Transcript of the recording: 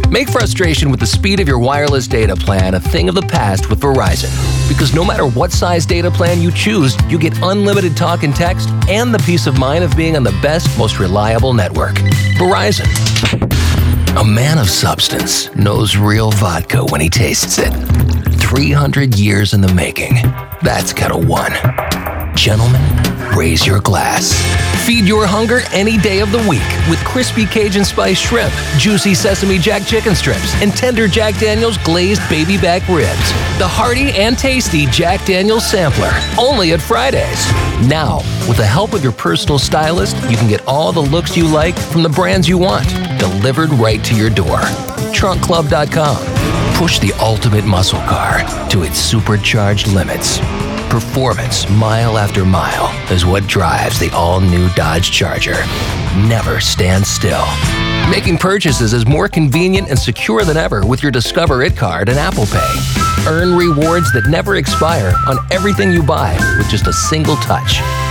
Make frustration with the speed of your wireless data plan a thing of the past with Verizon. Because no matter what size data plan you choose, you get unlimited talk and text and the peace of mind of being on the best, most reliable network. Verizon. A man of substance knows real vodka when he tastes it. 300 years in the making. That's Ketel One. Gentlemen, raise your glass. Feed your hunger any day of the week with crispy Cajun spice shrimp, juicy sesame jack chicken strips, and tender Jack Daniel's glazed baby back ribs. The hearty and tasty Jack Daniel's Sampler, only at Fridays. Now, with the help of your personal stylist, you can get all the looks you like from the brands you want, delivered right to your door. TrunkClub.com. Push the ultimate muscle car to its supercharged limits. Performance, mile after mile, is what drives the all-new Dodge Charger. Never stand still. Making purchases is more convenient and secure than ever with your Discover It card and Apple Pay. Earn rewards that never expire on everything you buy with just a single touch.